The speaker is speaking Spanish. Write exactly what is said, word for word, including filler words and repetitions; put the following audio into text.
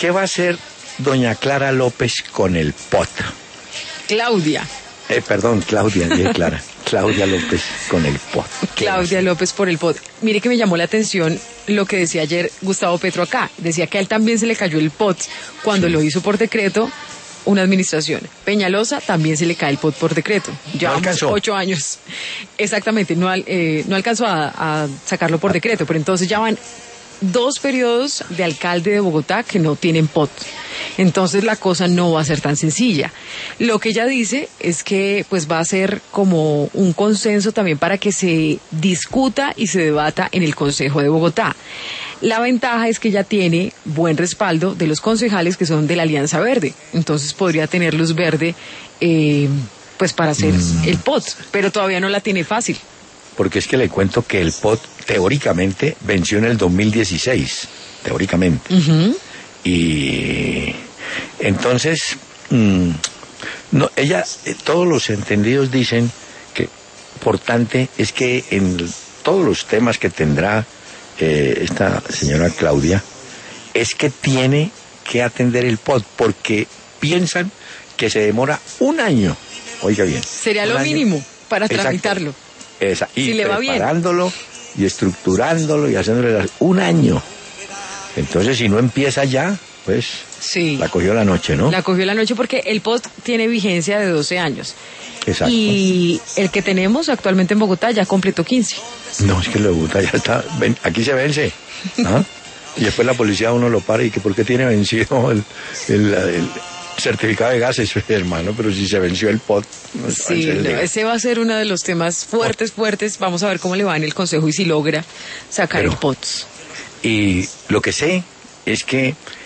¿qué va a hacer doña Clara López con el P O T? Claudia. Eh, perdón, Claudia, ya Clara. Claudia López con el P O T. Claudia López por el P O T. Mire que me llamó la atención lo que decía ayer Gustavo Petro acá. Decía que a él también se le cayó el P O T cuando sí. lo hizo por decreto una administración. Peñalosa también se le cae el P O T por decreto. Llevamos no ocho años. Exactamente, no, eh, no alcanzó a, a sacarlo por decreto, pero entonces ya van dos periodos de alcalde de Bogotá que no tienen P O T. Entonces la cosa no va a ser tan sencilla. Lo que ella dice es que pues va a ser como un consenso también para que se discuta y se debata en el Consejo de Bogotá. La ventaja es que ella tiene buen respaldo de los concejales que son de la Alianza Verde. Entonces podría tener luz verde eh, pues para hacer mm. el P O T, pero todavía no la tiene fácil. Porque es que le cuento que el P O T teóricamente venció en el dos mil dieciséis, teóricamente. Uh-huh. Y entonces, mmm, no, ella, eh, todos los entendidos dicen que importante es que en todos los temas que tendrá eh, esta señora Claudia, es que tiene que atender el P O T, porque piensan que se demora un año. Oiga bien. Sería lo año. mínimo para Exacto. tramitarlo. Esa, y si le va preparándolo bien. Y estructurándolo y haciéndole un año. Entonces, si no empieza ya, pues sí. la cogió la noche, ¿no? La cogió la noche porque el P O T tiene vigencia de doce años. Exacto. Y el que tenemos actualmente en Bogotá ya completó quince. No, es que el de Bogotá ya está, ven, aquí se vence. ¿Ah? Y después la policía uno lo para y que ¿por qué tiene vencido el, el, el certificado de gases, hermano? Pero si se venció el P O T. No, sí, no, ese va a ser uno de los temas fuertes, fuertes. Vamos a ver cómo le va en el Consejo y si logra sacar Pero, el P O T. Y lo que sé es que